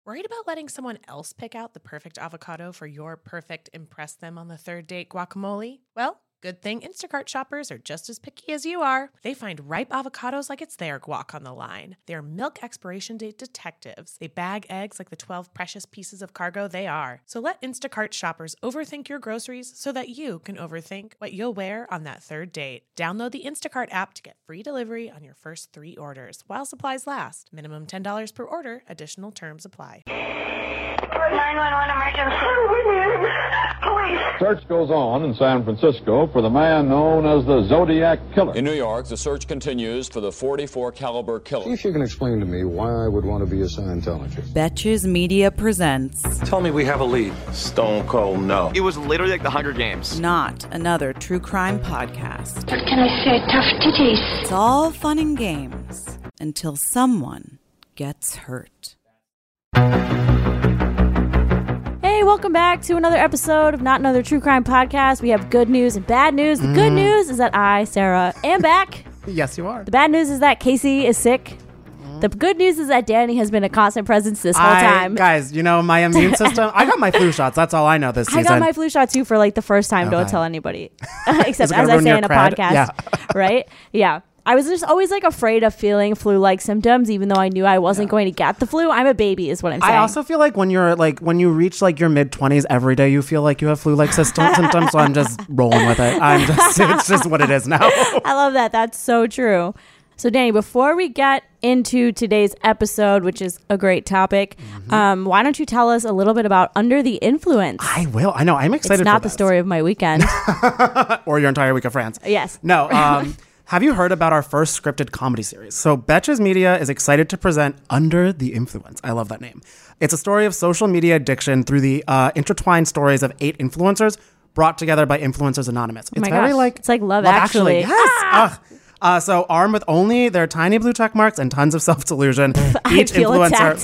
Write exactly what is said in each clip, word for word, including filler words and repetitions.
Worried about letting someone else pick out the perfect avocado for your perfect impress them on the third date guacamole? Well, good thing Instacart shoppers are just as picky as you are. They find ripe avocados like it's their guac on the line. They're milk expiration date detectives. They bag eggs like the twelve precious pieces of cargo they are. So let Instacart shoppers overthink your groceries so that you can overthink what you'll wear on that third date. Download the Instacart app to get free delivery on your first three orders while supplies last. Minimum ten dollars per order. Additional terms apply. nine one one emergency. Police. Search goes on in San Francisco for the man known as the Zodiac Killer. In New York, the search continues for the forty-four caliber killer. See if you can explain to me why I would want to be a Scientologist. Betches Media presents. Tell me we have a lead. Stone cold no. It was literally like the Hunger Games. Not another true crime podcast. What can I say? Tough titties. It's all fun and games until someone gets hurt. Hey, welcome back to another episode of Not Another True Crime Podcast. We have good news and bad news. The good news is that I, Sarah, am back. Yes, you are. The bad news is that Casey is sick. The good news is that Danny has been a constant presence this whole I, time. Guys, you know, my immune system, I got my flu shots. That's all I know this season. I got my flu shot too for like the first time. Okay. Don't tell anybody. Except it as gonna I ruin say your in a cred? podcast. Yeah. Right? Yeah. I was just always like afraid of feeling flu-like symptoms, even though I knew I wasn't yeah. going to get the flu. I'm a baby is what I'm saying. I also feel like when you're like, when you reach like your mid twenties every day, you feel like you have flu-like system symptoms. So I'm just rolling with it. I'm just, it's just what it is now. I love that. That's so true. So Danny, before we get into today's episode, which is a great topic, mm-hmm. um, why don't you tell us a little bit about Under the Influence? I will. I know. I'm excited. It's not for the this. story of my weekend. Or your entire week of France. Yes. No. Um, have you heard about our first scripted comedy series? So Betches Media is excited to present Under the Influence. I love that name. It's a story of social media addiction through the uh, intertwined stories of eight influencers brought together by Influencers Anonymous. Oh it's my very gosh. like it's like Love, love Actually. Actually. Yes. Ah! Uh, so armed with only their tiny blue check marks and tons of self-delusion, each influencer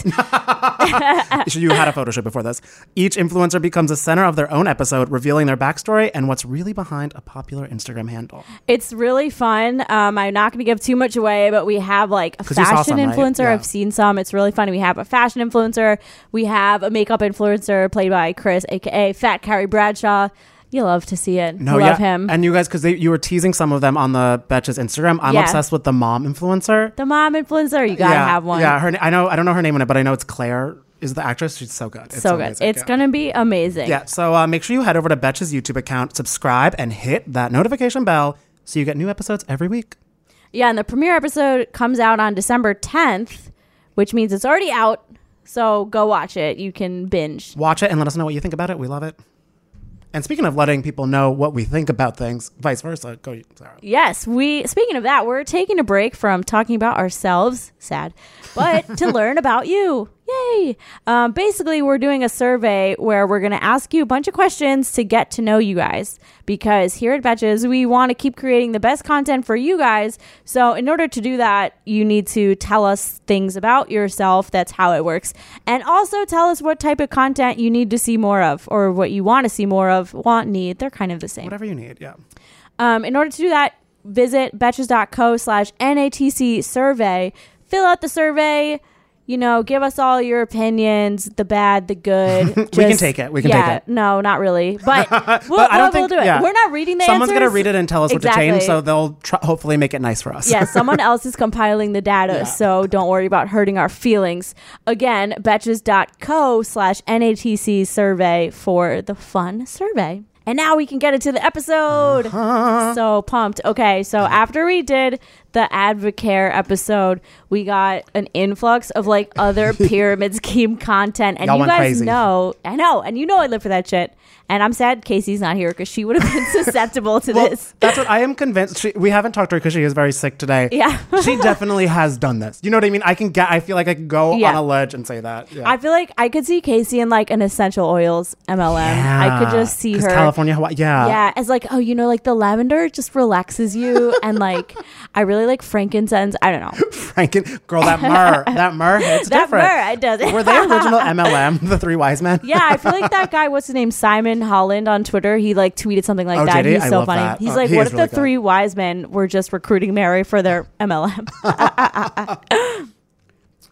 you had a photo shoot before this. Each influencer becomes the center of their own episode, revealing their backstory and what's really behind a popular Instagram handle. It's really fun. Um, I'm not going to give too much away, but we have like a fashion some, influencer. Right? Yeah. I've seen some. It's really funny. We have a fashion influencer. We have a makeup influencer played by Chris, aka Fat Carrie Bradshaw. You love to see it. No, love yeah. him. And you guys, because you were teasing some of them on the Betches Instagram. I'm yeah. obsessed with the mom influencer. The mom influencer. You gotta yeah, have one. Yeah, her. I know. I don't know her name in it, but I know it's Claire. Is the actress? She's so good. It's so good. amazing. It's yeah. gonna be amazing. Yeah. So uh, make sure you head over to Betches' YouTube account, subscribe, and hit that notification bell so you get new episodes every week. Yeah, and the premiere episode comes out on December tenth, which means it's already out. So go watch it. You can binge. Watch it and let us know what you think about it. We love it. And speaking of letting people know what we think about things, vice versa, go, Sarah. Yes, we. Speaking of that, we're taking a break from talking about ourselves, sad, but to learn about you. Yay! Um, basically, we're doing a survey where we're going to ask you a bunch of questions to get to know you guys. Because here at Betches, we want to keep creating the best content for you guys. So in order to do that, you need to tell us things about yourself. That's how it works. And also tell us what type of content you need to see more of, or what you want to see more of. Want, need, they're kind of the same. Whatever you need, yeah. Um, in order to do that, visit betches.co slash NATC survey. Fill out the survey. You know, give us all your opinions, the bad, the good. Just, we can take it. We can yeah, take it. No, not really. But we'll, but we'll, I don't we'll think, do it. Yeah. We're not reading the Someone's answers. going to read it and tell us exactly. what to change, so they'll tr- hopefully make it nice for us. Yeah, someone else is compiling the data, yeah. So don't worry about hurting our feelings. Again, betches.co slash NATC survey for the fun survey. And now we can get into the episode. Uh-huh. So pumped. Okay, so after we did the Advocare episode, we got an influx of like other pyramid scheme content. And Y'all you guys crazy. know, I know, and you know I live for that shit. And I'm sad Casey's not here because she would have been susceptible to well, this. That's what I am convinced. She, we haven't talked to her because she is very sick today. Yeah. She definitely has done this. You know what I mean? I can get, I feel like I can go yeah. on a ledge and say that. Yeah. I feel like I could see Casey in like an essential oils M L M. Yeah. I could just see her. California, Hawaii. Yeah. Yeah. As like, oh, you know, like the lavender just relaxes you. And like, I really like frankincense. I don't know. Franken, girl, that myrrh, that myrrh hits that different. Myrrh, it does. Were they original M L M, the Three Wise Men? Yeah. I feel like that guy, what's his name? Simon Holland on Twitter. He like tweeted something like oh, that. He's He's so funny. That. He's oh, like, he what if really the good. three wise men were just recruiting Mary for their M L M?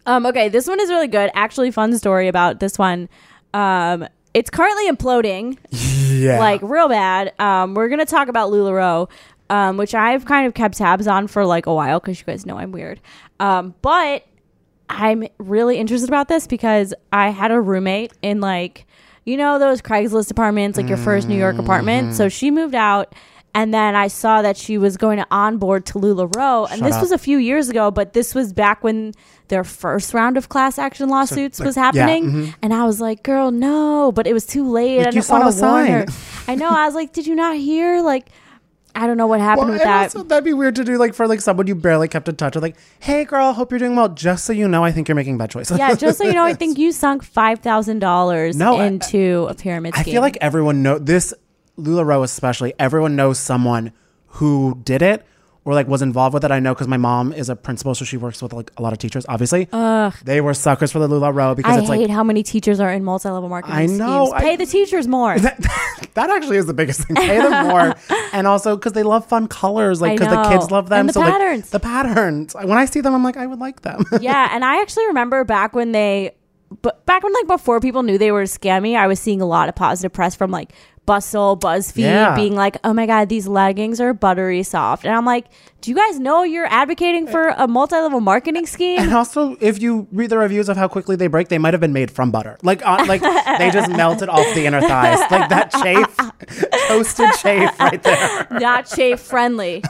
Um, okay, this one is really good. Actually, fun story about this one. Um, it's currently imploding. Yeah. Like, real bad. Um, we're going to talk about LuLaRoe, um, which I've kind of kept tabs on for like a while because you guys know I'm weird. Um, but I'm really interested about this because I had a roommate in like, you know, those Craigslist apartments, like your first New York apartment. So she moved out. And then I saw that she was going to onboard to LuLaRoe. And Shut this up. was a few years ago, but this was back when their first round of class action lawsuits like, was yeah, happening. mhm. And I was like, girl, no. But it was too late. Like, I you didn't saw want the to warn her. sign. I know. I was like, did you not hear? Like, I don't know what happened Well, with and that. also, that'd be weird to do, like, for like someone you barely kept in touch with. Like, hey, girl, hope you're doing well. Just so you know, I think you're making bad choices. Yeah, just so you know, I think you sunk five thousand dollars No, I- into a pyramid I scheme. feel like everyone know this, LuLaRoe especially. Everyone knows someone who did it or like was involved with it. I know because my mom is a principal, so she works with like a lot of teachers. Obviously, Ugh. they were suckers for the LuLaRoe because I it's hate like how many teachers are in multi-level marketing I know, schemes. Pay I- the teachers more. that, that actually is the biggest thing. Pay them more, and also because they love fun colors, like I because the know. kids love them. And the so like, patterns. the patterns. When I see them, I'm like, I would like them. Yeah, and I actually remember back when they, but back when like before people knew they were scammy, I was seeing a lot of positive press from like Bustle, BuzzFeed, Yeah. being like, "Oh my god, these leggings are buttery soft," and I'm like, "Do you guys know you're advocating for a multi-level markeking scheme?" And also, if you read the reviews of how quickly they break, they might have been made from butter. Like, uh, like they just melted off the inner thighs. Like that chafe, toasted chafe right there. Not chafe friendly.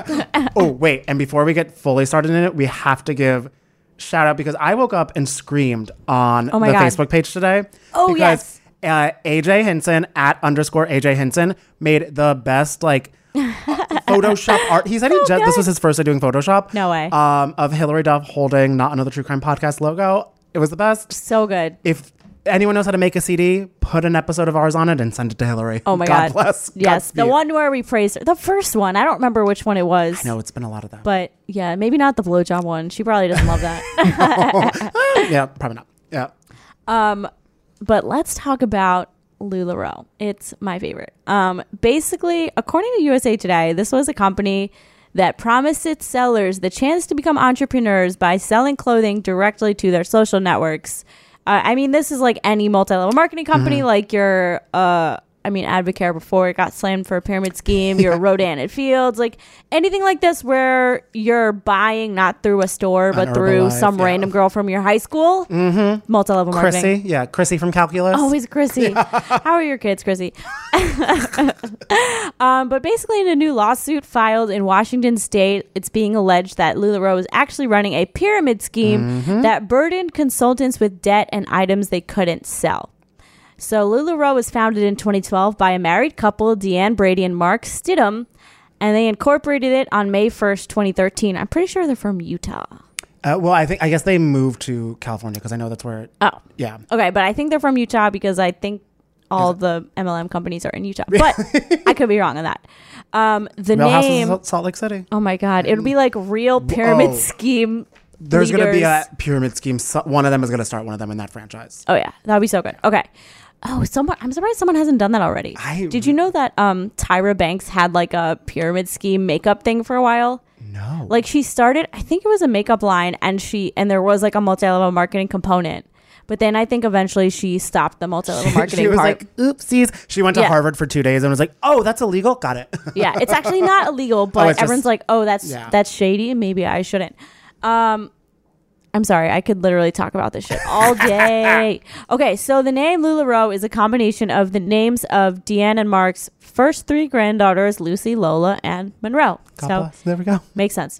Oh, wait. And before we get fully started in it, we have to give shout out because I woke up and screamed on Oh my the God. Facebook page today. Oh, because, yes. Uh, A J Hinson at underscore A J Hinson made the best like Photoshop art. He said he So just, this good. was his first day doing Photoshop. No way. Um, of Hillary Duff holding Not Another True Crime Podcast logo. It was the best. So good. If anyone knows how to make a C D, put an episode of ours on it and send it to Hillary. Oh my God god. bless. Yes, the Godspeed. one where we praised her. The first one. I don't remember which one it was. I know it's been a lot of them. But yeah, maybe not the blowjob one. She probably doesn't love that. Yeah, probably not. Yeah. Um, but let's talk about LuLaRoe. It's my favorite. Um, basically, according to U S A Today, this was a company that promised its sellers the chance to become entrepreneurs by selling clothing directly to their social networks. Uh, I mean, this is like any multi-level marketing company, Mm-hmm. like your, uh, I mean, Advocare before it got slammed for a pyramid scheme, your Rodan at Fields, like anything like this where you're buying not through a store, but An through Herbalife, some yeah. random girl from your high school. Mm-hmm. Multi-level marketing. Chrissy. Yeah, Chrissy from Calculus. Always Chrissy. How are your kids, Chrissy? um, but basically, in a new lawsuit filed in Washington State, it's being alleged that LuLaRoe is actually running a pyramid scheme Mm-hmm. that burdened consultants with debt and items they couldn't sell. So LuLaRoe was founded in twenty twelve by a married couple, Deanne Brady and Mark Stidham, and they incorporated it on May first, twenty thirteen. I'm pretty sure they're from Utah. Uh, well, I think I guess they moved to California because I know that's where. It, Oh. yeah. Okay, but I think they're from Utah because I think all the M L M companies are in Utah. But I could be wrong on that. Um, the Real House name. of Salt Lake City. Oh my God. It'll be like real pyramid Whoa. scheme. There's going to be leaders. a pyramid scheme. So one of them is going to start one of them in that franchise. Oh yeah, that would be so good. Okay. Oh, someone. I'm surprised someone hasn't done that already. I- Did you know that um, Tyra Banks had like a pyramid scheme makeup thing for a while? No. Like she started, I think it was a makeup line, and she and there was like a multi-level marketing component. But then I think eventually she stopped the multi-level marketing she was part. like, oopsies. She went to Yeah. Harvard for two days and was like, oh, that's illegal. Got it. Yeah, it's actually not illegal, but it's just- everyone's like, "Oh, that's Yeah. that's shady. Maybe I shouldn't." Um, I'm sorry, I could literally talk about this shit all day. Okay, so the name LuLaRoe is a combination of the names of Deanne and Mark's first three granddaughters, Lucy, Lola, and Monroe. God so bless. There we go. makes sense.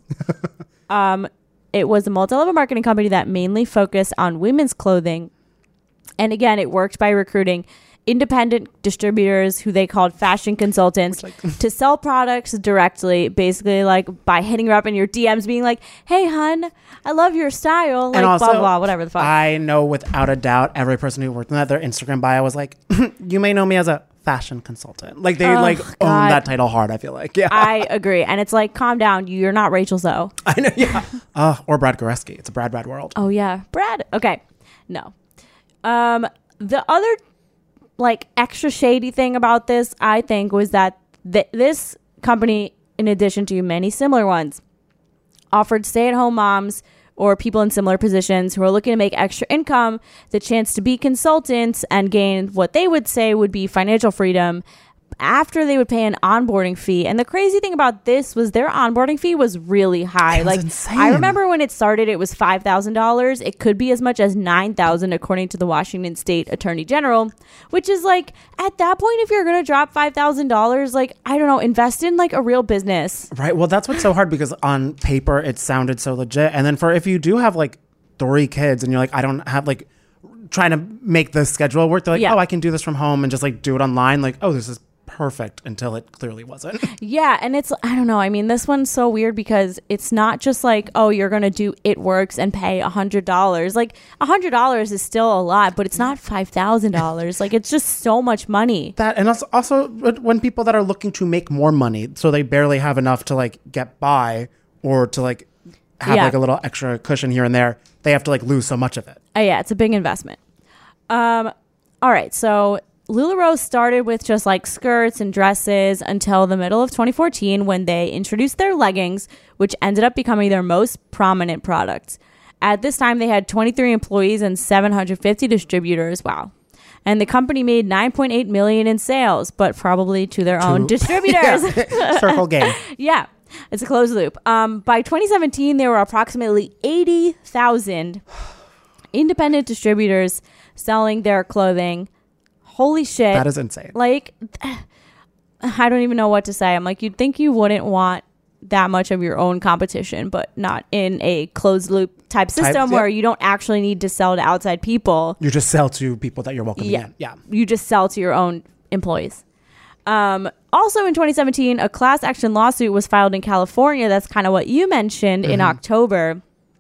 um, it was a multi-level marketing company that mainly focused on women's clothing, and again, it worked by recruiting independent distributors who they called fashion consultants to sell products directly, basically like by hitting her up in your D Ms being like, hey hun, I love your style, like and also, blah blah whatever the fuck. I know without a doubt every person who worked in that, their Instagram bio was like, you may know me as a fashion consultant. Like they Oh, like God. own that title hard, I feel like. Yeah. I agree. And it's like, calm down, you're not Rachel Zoe. I know, yeah. Uh, or Brad Goreski. It's a Brad Brad world. Oh yeah, Brad. Okay. No. Um the other like extra shady thing about this, I think, was that th- this company, in addition to many similar ones, offered stay-at-home moms or people in similar positions who are looking to make extra income, the chance to be consultants and gain what they would say would be financial freedom after they would pay an onboarding fee. And the crazy thing about this was their onboarding fee was really high. It was like insane. I remember when it started, it was five thousand dollars. It could be as much as nine thousand dollars according to the Washington State Attorney General, which is like, at that point, if you're going to drop five thousand dollars, like, I don't know, invest in like a real business. Right. Well, that's what's so hard because on paper, it sounded so legit. And then for if you do have like three kids and you're like, I don't have like trying to make the schedule work, they're like, Yeah. oh, I can do this from home and just like do it online. Like, oh, this is perfect, until it clearly wasn't. Yeah, and it's, I don't know, I mean, this one's so weird because it's not just like, oh, you're going to do It Works and pay one hundred dollars. Like, one hundred dollars is still a lot, but it's not five thousand dollars. Like, it's just so much money. That, and also, also when people that are looking to make more money, so they barely have enough to like get by or to like have Yeah. like a little extra cushion here and there, they have to like lose so much of it. Oh, yeah, it's a big investment. Um, all right, so LuLaRoe started with just like skirts and dresses until the middle of twenty fourteen when they introduced their leggings, which ended up becoming their most prominent product. At this time, they had twenty-three employees and seven hundred fifty distributors. Wow. And the company made nine point eight million dollars in sales, but probably to their own distributors. Yeah. Circle game. Yeah, it's a closed loop. Um, by twenty seventeen, there were approximately eighty thousand independent distributors selling their clothing. Holy shit. That is insane. Like, I don't even know what to say. I'm like, you'd think you wouldn't want that much of your own competition, but not in a closed loop type system Type, yeah. where you don't actually need to sell to outside people. You just sell to people that you're welcoming Yeah. in. Yeah. You just sell to your own employees. Um, also in twenty seventeen, a class action lawsuit was filed in California. That's kind of what you mentioned in Mhm. October.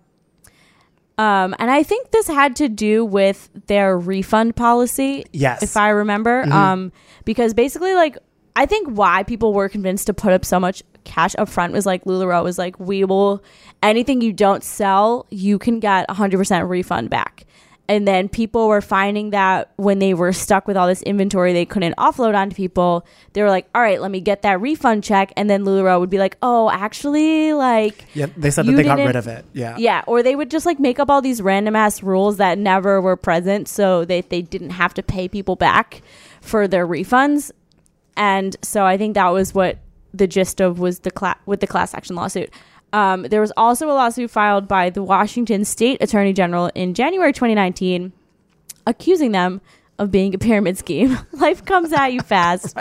Um, and I think this had to do with their refund policy. Yes. If I remember. Mhm. Um, because basically, like, I think why people were convinced to put up so much cash up front was like LuLaRoe was like, we will, anything you don't sell, you can get one hundred percent refund back. And then people were finding that when they were stuck with all this inventory they couldn't offload onto people, they were like, all right, let me get that refund check. And then LuLaRoe would be like, oh, actually, like... Yeah, they said that you they got didn't- rid of it. Yeah. Yeah, or they would just like make up all these random ass rules that never were present so they, they didn't have to pay people back for their refunds. And so I think that was what the gist of was the cla- with the class action lawsuit. Um, there was also a lawsuit filed by the Washington State Attorney General in January twenty nineteen, accusing them of being a pyramid scheme. Life comes at you fast.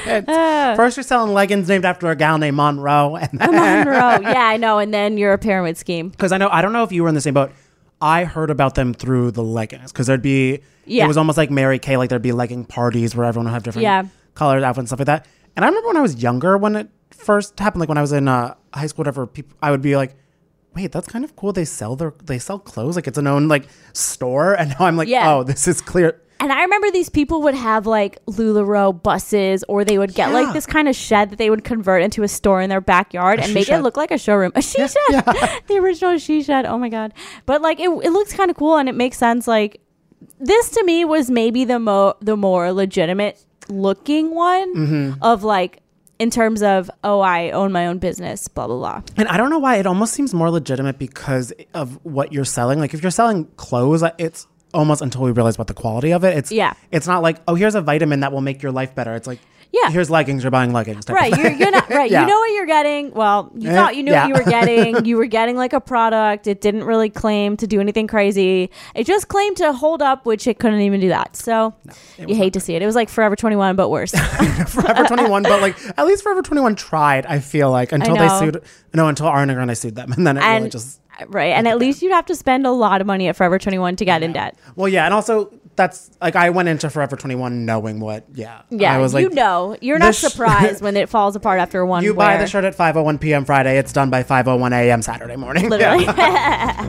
Uh, First, you're selling leggings named after a gal named Monroe, and then Monroe, yeah, I know. And then you're a pyramid scheme. Because I know, I don't know if you were in the same boat. I heard about them through the leggings because there'd be, Yeah. it was almost like Mary Kay, like there'd be legging parties where everyone would have different Yeah. colored outfits and stuff like that. And I remember when I was younger, when it first happened, like when I was in uh, high school, whatever, people, I would be like, wait, that's kind of cool. They sell their, they sell clothes, like it's an own like store. And now I'm like, Yeah. oh, this is clear. And I remember these people would have like LuLaRoe buses, or they would get Yeah. like this kind of shed that they would convert into a store in their backyard A and she make shed. it look like a showroom. A she shed. The original she shed. Oh my God. But like it, it looks kind of cool and it makes sense. Like this to me was maybe the mo the more legitimate looking one Mhm. of like, in terms of, oh, I own my own business, blah, blah, blah. And I don't know why it almost seems more legitimate because of what you're selling. Like if you're selling clothes, it's almost until we realize what the quality of it. It's Yeah. It's not like, oh, here's a vitamin that will make your life better. It's like, Yeah. here's leggings. You're buying leggings. type Right, of you're, thing. you're not right. Yeah. You know what you're getting. Well, you Eh, thought you knew yeah. what you were getting. You were getting like a product. It didn't really claim to do anything crazy. It just claimed to hold up, which it couldn't even do that. So you hate to see it. It was like Forever twenty-one, but worse. Forever twenty-one, but like at least Forever twenty-one tried. I feel like until they know. sued. No, until Ariana Grande sued them, and then it And really just. right, and at least you'd have to spend a lot of money at Forever twenty-one to get in debt. Well, yeah, and also that's like I went into Forever twenty-one knowing what. Yeah, Yeah, I was you like, know, you're not this sh- surprised when it falls apart after one. You buy wear. the shirt at five oh one p.m. Friday. It's done by five oh one a.m. Saturday morning. Literally. Yeah.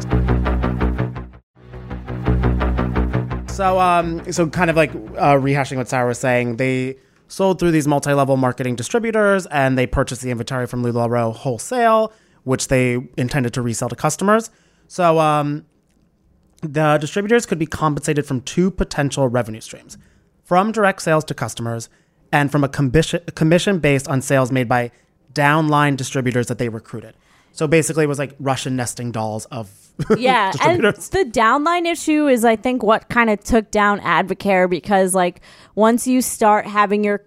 So, um, so kind of like uh, rehashing what Sarah was saying, they sold through these multi-level marketing distributors, and they purchased the inventory from LuLaRoe wholesale, which they intended to resell to customers. So, um, the distributors could be compensated from two potential revenue streams: from direct sales to customers, and from a commission commission based on sales made by downline distributors that they recruited. So basically, it was like Russian nesting dolls of yeah. And distributors. the downline issue is, I think, what kind of took down Advocare, because like once you start having your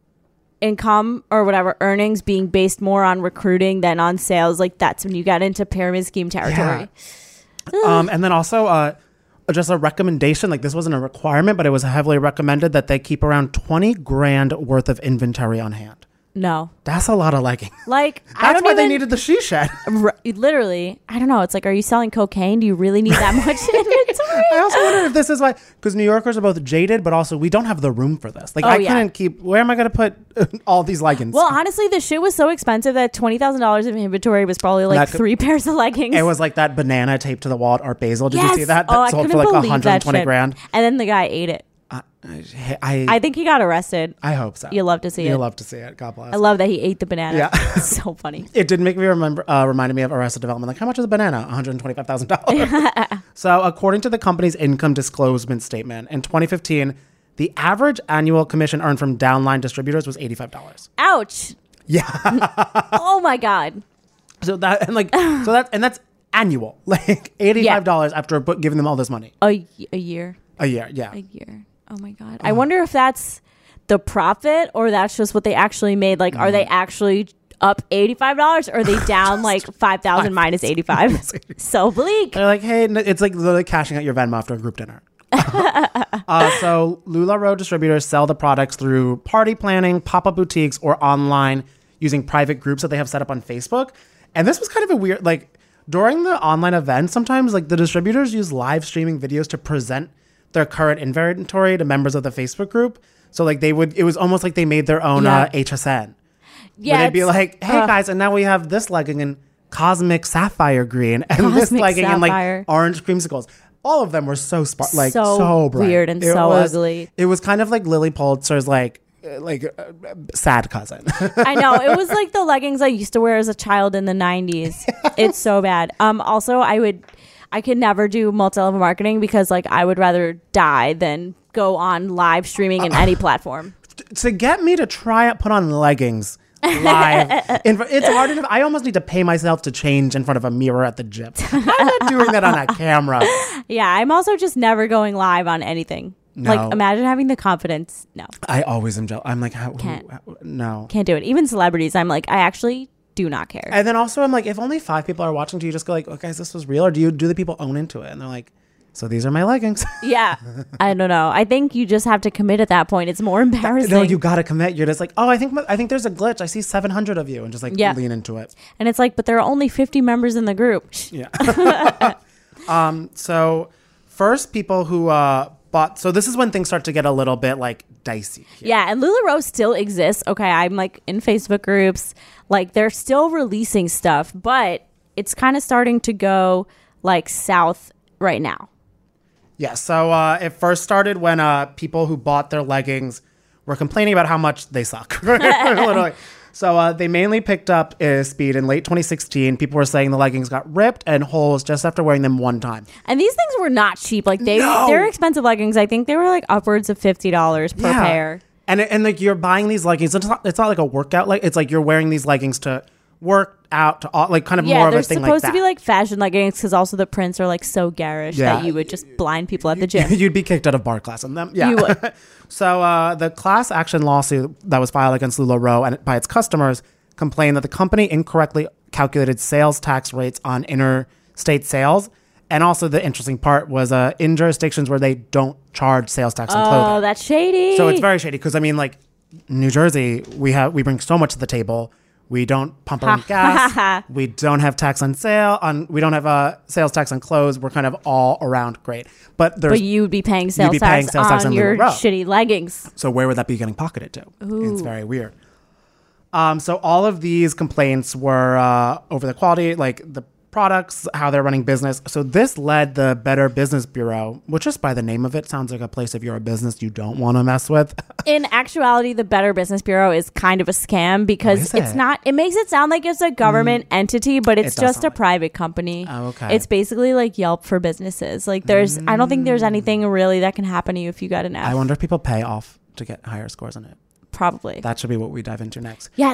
income or whatever earnings being based more on recruiting than on sales, like that's when you got into pyramid scheme territory. Yeah. um, and then also, uh, just a recommendation, like this wasn't a requirement, but it was heavily recommended that they keep around twenty grand worth of inventory on hand. No. That's a lot of leggings. Like, That's I don't why even, they needed the she shed. r- literally, I don't know. It's like, are you selling cocaine? Do you really need that much inventory? I also wonder if this is why, because New Yorkers are both jaded, but also we don't have the room for this. Like, Oh, I yeah. couldn't keep, where am I going to put all these leggings? Well, honestly, the shit was so expensive that twenty thousand dollars of inventory was probably like That could- three pairs of leggings. It was like that banana taped to the wall at Art Basel. Did Yes! you see that? That Oh, I sold couldn't for like believe one hundred twenty that shit. grand. And then the guy ate it. Uh, I, I think he got arrested. I hope so. You love to see you it. love to see it. God bless. I love that he ate the banana. Yeah. It's so funny. It did make me remember, uh, reminded me of Arrested Development. Like, how much is a banana? one hundred twenty-five thousand dollars. So, according to the company's income disclosure statement, in twenty fifteen, the average annual commission earned from downline distributors was eighty-five dollars. Ouch. Yeah. Oh my God. So that and like so that and that's annual, like eighty-five dollars yeah. after giving them all this money. A, a year. A year, yeah. A year. Oh my God. I wonder if that's the profit or that's just what they actually made. Like, mm. are they actually up eighty-five dollars or are they down like five thousand minus eighty-five? So bleak. They're like, hey, it's like literally cashing out your Venmo after a group dinner. uh, so LuLaRoe distributors sell the products through party planning, pop-up boutiques, or online using private groups that they have set up on Facebook. And this was kind of a weird, like during the online events, sometimes like the distributors use live streaming videos to present their current inventory to members of the Facebook group. So like they would, it was almost like they made their own yeah. uh, H S N. Yeah, where they'd be like, hey uh, guys, and now we have this legging in cosmic sapphire green and cosmic this legging in sapphire. like orange creamsicles. All of them were so spark, like so, so bright. weird and it so was, ugly. It was kind of like Lily Pulitzer's like uh, like uh, sad cousin. I know, it was like the leggings I used to wear as a child in the nineties. Yes. It's so bad. Um. Also, I would, I could never do multi-level marketing because like I would rather die than go on live streaming in uh, any platform. To get me to try out put on leggings live, in, it's hard enough. I almost need to pay myself to change in front of a mirror at the gym. I'm not doing that on a camera. Yeah, I'm also just never going live on anything. No. Like, imagine having the confidence. No. I always am jealous. I'm like, how, Can't. Who, how, no. Can't do it. Even celebrities, I'm like, I actually do not care. And then also, I'm like, if only five people are watching, do you just go like, oh, guys, this was real? Or do you do the people own into it? And they're like, so these are my leggings. Yeah. I don't know. I think you just have to commit at that point. It's more embarrassing. No, you got to commit. You're just like, oh, I think I think there's a glitch. I see seven hundred of you. And just like yeah. lean into it. And it's like, but there are only fifty members in the group. Yeah. um. So first people who uh, bought. So this is when things start to get a little bit like dicey. Here. Yeah. And LuLaRoe still exists. Okay. I'm like in Facebook groups. Like they're still releasing stuff, but it's kind of starting to go like south right now. Yeah, so uh, it first started when uh, people who bought their leggings were complaining about how much they suck. Literally. So uh, they mainly picked up uh, speed in late twenty sixteen. People were saying the leggings got ripped and holes just after wearing them one time. And these things were not cheap. Like they, no. they're expensive leggings. I think they were like upwards of fifty dollars per yeah. pair. And and like you're buying these leggings. It's not, it's not like a workout. Like it's like you're wearing these leggings to work out to all, like kind of yeah, more of a thing like that. they're supposed to be like fashion leggings because also the prints are like so garish yeah. that you would just blind people at the gym. You'd be kicked out of bar class in them. Yeah. You would. So uh, the class action lawsuit that was filed against LuLaRoe and by its customers complained that the company incorrectly calculated sales tax rates on interstate sales. And also the interesting part was uh, in jurisdictions where they don't charge sales tax on oh, clothing. Oh, that's shady. So it's very shady because I mean, like New Jersey, we have we bring so much to the table. We don't pump our own gas. We don't have tax on sale. On we don't have a uh, sales tax on clothes. We're kind of all around great. But there's but you'd be paying sales, be tax, paying sales on tax on your LuLaRoe. shitty leggings. So where would that be getting pocketed to? Ooh. It's very weird. Um, so all of these complaints were uh, over the quality, like the products, how they're running business. So this led the Better Business Bureau, which just by the name of it sounds like a place if you're a business you don't want to mess with. In actuality, the Better Business Bureau is kind of a scam because oh, it's it? not, it makes it sound like it's a government mm. entity, but it's it just a like private company. Oh, okay. It's basically like Yelp for businesses. Like there's, mm. I don't think there's anything really that can happen to you if you got an F. I wonder if people pay off to get higher scores on it. Probably. That should be what we dive into next. Yes.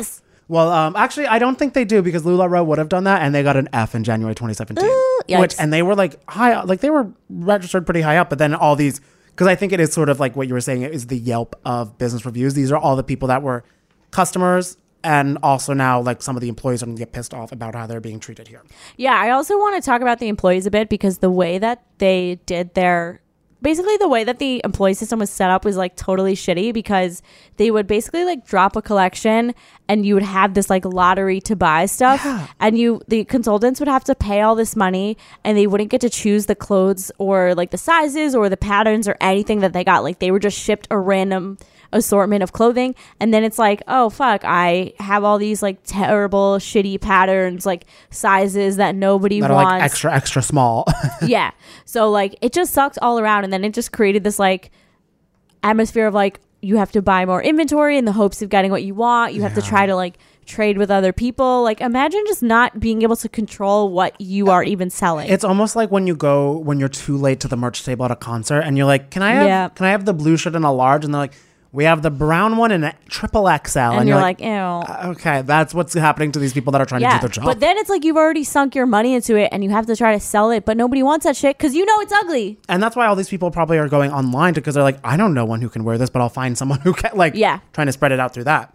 Well, um, actually, I don't think they do because LuLaRoe would have done that, and they got an F in January twenty seventeen. Uh, which, and they were like high, like they were registered pretty high up. But then all these, because I think it is sort of like what you were saying, it is the Yelp of business reviews. These are all the people that were customers, and also now like some of the employees are going to get pissed off about how they're being treated here. Yeah, I also want to talk about the employees a bit because the way that they did their basically the way that the employee system was set up was like totally shitty because they would basically like drop a collection and you would have this like lottery to buy stuff yeah. and you the consultants would have to pay all this money and they wouldn't get to choose the clothes or like the sizes or the patterns or anything that they got. Like they were just shipped a random assortment of clothing, and then it's like, oh fuck, I have all these like terrible shitty patterns, like sizes that nobody that wants, are like extra extra small. Yeah, so like it just sucked all around, and then it just created this like atmosphere of like you have to buy more inventory in the hopes of getting what you want. You have yeah. to try to like trade with other people. Like imagine just not being able to control what you are even selling. It's almost like when you go when you're too late to the merch table at a concert and you're like, can I have yeah. can I have the blue shirt in a large? And they're like, we have the brown one in a triple X L. And, and you're, you're like, like, ew. Okay, that's what's happening to these people that are trying yeah, to do their job. But then it's like you've already sunk your money into it and you have to try to sell it, but nobody wants that shit because you know it's ugly. And that's why all these people probably are going online because they're like, I don't know one who can wear this, but I'll find someone who can, like, yeah. trying to spread it out through that.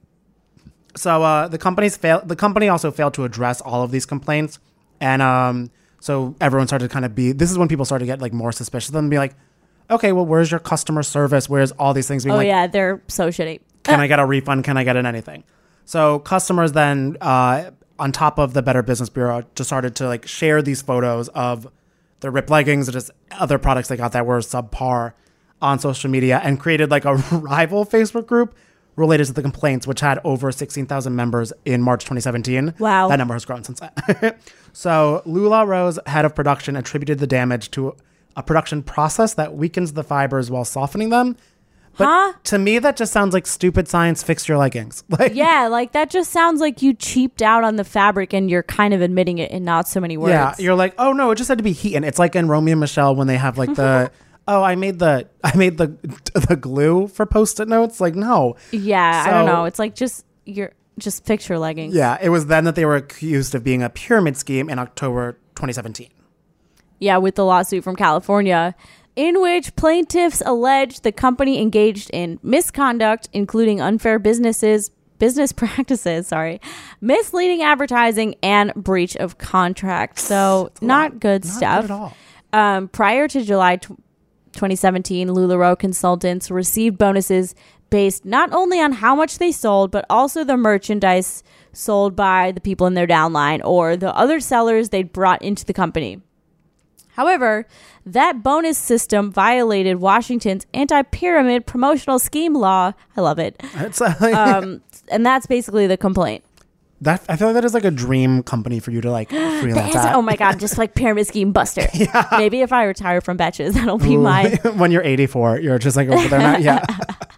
So uh, the companies fail. The company also failed to address all of these complaints. And um, so everyone started to kind of be, this is when people started to get like more suspicious of them and be like, okay, well, where's your customer service? Where's all these things being oh, like, yeah, they're so shitty. Can I get a refund? Can I get an anything? So customers then, uh, on top of the Better Business Bureau, just started to like share these photos of their ripped leggings or just other products they got that were subpar on social media and created like a rival Facebook group related to the complaints, which had over sixteen thousand members in March twenty seventeen. Wow. That number has grown since then. So LuLaRoe's head of production attributed the damage to a production process that weakens the fibers while softening them. But huh? to me, that just sounds like stupid science. Fix your leggings. Like, yeah, like that just sounds like you cheaped out on the fabric and you're kind of admitting it in not so many words. Yeah, you're like, oh no, it just had to be heat. And it's like in Romeo and Michelle when they have like the, oh, I made the, I made the, the glue for Post-it notes. Like, no. Yeah, so, I don't know. It's like just you're just fix your leggings. Yeah, it was then that they were accused of being a pyramid scheme in October twenty seventeen. Yeah, with the lawsuit from California, in which plaintiffs alleged the company engaged in misconduct, including unfair businesses, business practices, sorry, misleading advertising, and breach of contract. So not good not stuff. Good at all. Um, prior to July twenty seventeen, LuLaRoe consultants received bonuses based not only on how much they sold, but also the merchandise sold by the people in their downline or the other sellers they'd brought into the company. However, that bonus system violated Washington's anti-pyramid promotional scheme law. I love it. It's, uh, um, and that's basically the complaint. That I feel like that is like a dream company for you to like freelance at. Oh my God, just like pyramid scheme buster. Yeah. Maybe if I retire from Betches, that'll be my... When you're eighty-four, you're just like over there now. Yeah.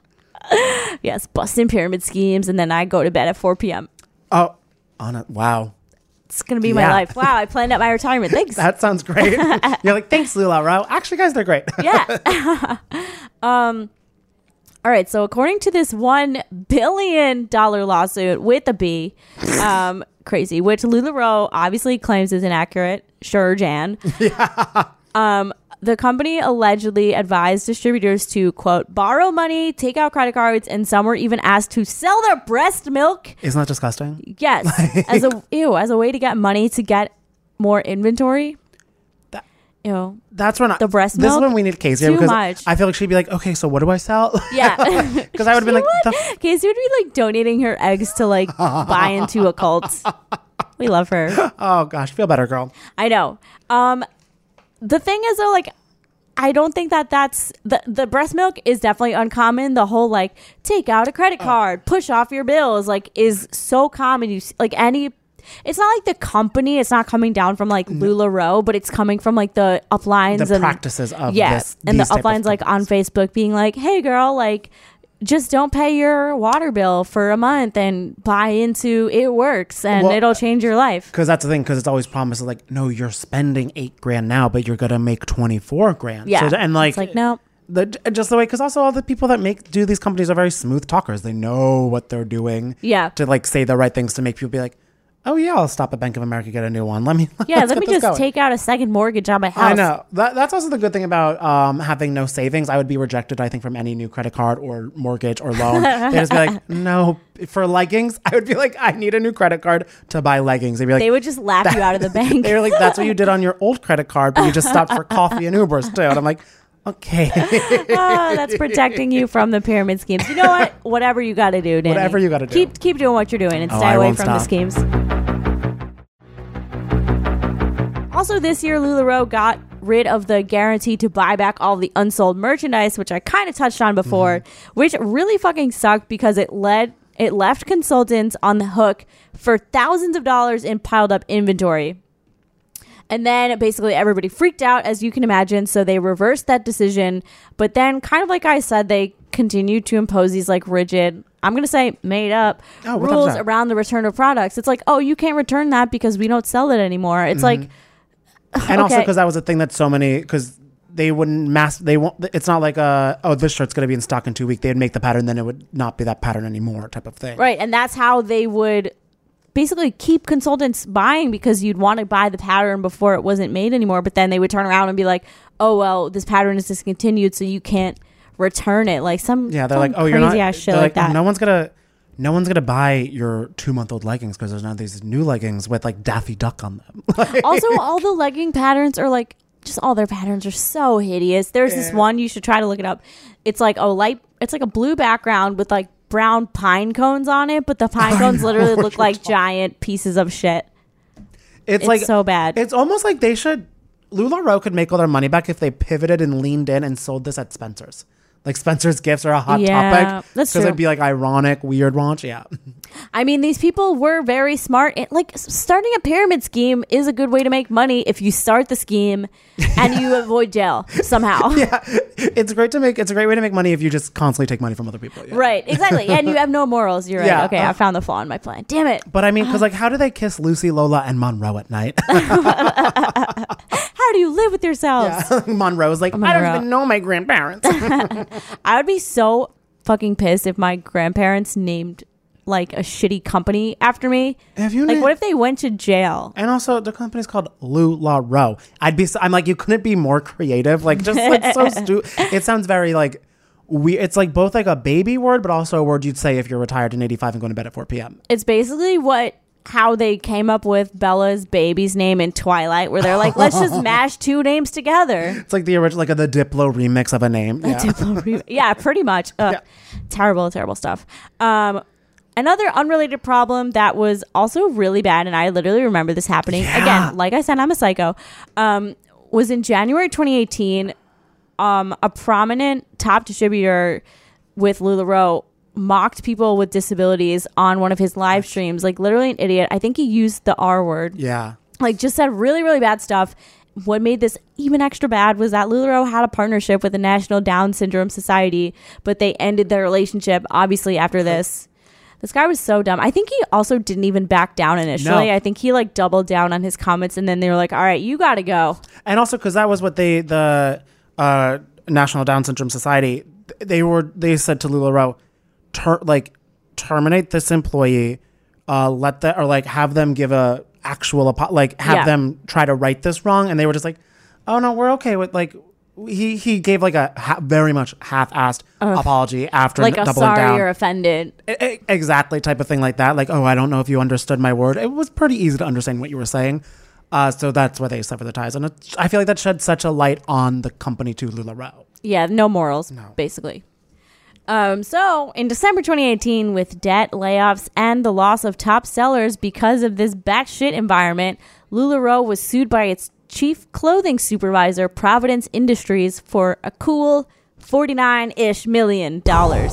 Yes, busting pyramid schemes, and then I go to bed at four p.m. Oh, on a, wow. It's going to be Yeah. my life. Wow, I planned out my retirement. Thanks. That sounds great. You're like, thanks, LuLaRoe. Actually, guys, they're great. Yeah. um. All right. So according to this one billion dollar lawsuit with a B, um, crazy, which LuLaRoe obviously claims is inaccurate. Sure, Jan. Yeah. Um. The company allegedly advised distributors to, quote, borrow money, take out credit cards, and some were even asked to sell their breast milk. Isn't that disgusting? Yes. Like, as a ew, as a way to get money to get more inventory. That, ew. That's when I, the breast this milk. This is when we need Casey Too because much. I feel like she'd be like, okay, so what do I sell? Yeah. Because I would have been like, would. the f- Casey would be like donating her eggs to like buy into a cult. We love her. Oh gosh, feel better, girl. I know. Um, the thing is though, like, I don't think that that's the, the breast milk is definitely uncommon. The whole like take out a credit card, oh. push off your bills, like is so common. You like any, it's not like the company. It's not coming down from like LuLaRoe, but it's coming from like the uplines the and practices of yes, this, and the these type uplines of like on Facebook being like, hey girl, like just don't pay your water bill for a month and buy into It Works and well, it'll change your life. Because that's the thing, because it's always promised like, no, you're spending eight grand now, but you're going to make twenty-four grand. Yeah. So, and like, it's like, no. the just the way, because also all the people that make do these companies are very smooth talkers. They know what they're doing. Yeah. To like say the right things to make people be like, oh yeah, I'll stop at Bank of America, get a new one. Let me yeah, let me just going. take out a second mortgage on my house. I know that, that's also the good thing about um, having no savings. I would be rejected, I think, from any new credit card or mortgage or loan. They'd just be like, no. For leggings, I would be like, I need a new credit card to buy leggings. They'd be like, they would just laugh you out of the bank. They were like, that's what you did on your old credit card, but you just stopped for coffee and Ubers too. And I'm like, okay. Oh, that's protecting you from the pyramid schemes. You know what? Whatever you got to do, Danny. Whatever you got to do. Keep keep doing what you're doing and oh, stay I away won't from stop. the schemes. Also, this year, LuLaRoe got rid of the guarantee to buy back all the unsold merchandise, which I kind of touched on before, mm-hmm. which really fucking sucked because it led it left consultants on the hook for thousands of dollars in piled up inventory. And then basically everybody freaked out, as you can imagine, so they reversed that decision. But then, kind of like I said, they continued to impose these like rigid, I'm going to say made up oh, rules around the return of products. It's like, oh, you can't return that because we don't sell it anymore. It's mm-hmm. like... And okay. also because that was a thing that so many, because they wouldn't mass, they won't, it's not like, a, oh, this shirt's going to be in stock in two weeks. They'd make the pattern, then it would not be that pattern anymore type of thing. Right. And that's how they would basically keep consultants buying, because you'd want to buy the pattern before it wasn't made anymore. But then they would turn around and be like, oh, well, this pattern is discontinued, so you can't return it. Like some, yeah, they're some like, oh, crazy you're not, ass shit like, like that. Oh, no one's going to, no one's going to buy your two month old leggings because there's now these new leggings with like Daffy Duck on them. Like, also, all the legging patterns are like, just all their patterns are so hideous. There's yeah. this one, you should try to look it up. It's like a light, it's like a blue background with like brown pine cones on it, but the pine cones literally look like talking. giant pieces of shit. It's, it's like so bad. It's almost like they should, LuLaRoe could make all their money back if they pivoted and leaned in and sold this at Spencer's. Like Spencer's gifts are a hot yeah, topic. That's true. Because it'd be like ironic, weird launch. Yeah. I mean, these people were very smart. It, like starting a pyramid scheme is a good way to make money if you start the scheme and you avoid jail somehow. Yeah. It's great to make, it's a great way to make money if you just constantly take money from other people. Yeah. Right. Exactly. And you have no morals. You're right. Yeah. Okay. Uh, I found the flaw in my plan. Damn it. But I mean, because like, how do they kiss Lucy, Lola, and Monroe at night? How do you live with yourselves? Yeah. Monroe's like, Monroe. I don't even know my grandparents. I would be so fucking pissed if my grandparents named like a shitty company after me. Have you like, named- what if they went to jail? And also, the company's called LuLaRoe. I'd be, I'm like, you couldn't be more creative. Like, just like so stupid. It sounds very like we. It's like both like a baby word, but also a word you'd say if you're retired in eighty-five and going to bed at four p.m. It's basically what. How they came up with Bella's baby's name in Twilight, where they're like, let's just mash two names together. It's like the original, like a, the Diplo remix of a name. The Yeah, Diplo re- yeah pretty much. Ugh. Yeah. Terrible, terrible stuff. Um, another unrelated problem that was also really bad, and I literally remember this happening. Yeah. Again, like I said, I'm a psycho. Um, was in January twenty eighteen, um, a prominent top distributor with LuLaRoe mocked people with disabilities on one of his live streams, like literally an idiot. I think he used the R word. Yeah. Like just said really, really bad stuff. What made this even extra bad was that LuLaRoe had a partnership with the National Down Syndrome Society, but they ended their relationship obviously after this. This guy was so dumb. I think he also didn't even back down initially. No. I think he like doubled down on his comments, and then they were like, all right, you got to go. And also because that was what they, the uh, National Down Syndrome Society, they were, they said to LuLaRoe, Ter- like terminate this employee, uh, let that or like have them give a actual apo- like have yeah. them try to right this wrong, and they were just like, oh no, we're okay with like he he gave like a ha- very much half-assed Ugh. apology after like n- a doubling sorry down. you're offended I- I- exactly type of thing like that. Like, oh, I don't know if you understood my word. It was pretty easy to understand what you were saying. Uh, so that's where they sever the ties, and it's, I feel like that shed such a light on the company to LuLaRoe. Yeah, no morals, no. basically. Um, so, in December twenty eighteen, with debt, layoffs, and the loss of top sellers because of this batshit environment, LuLaRoe was sued by its chief clothing supervisor, Providence Industries, for a cool forty-nine-ish million dollars.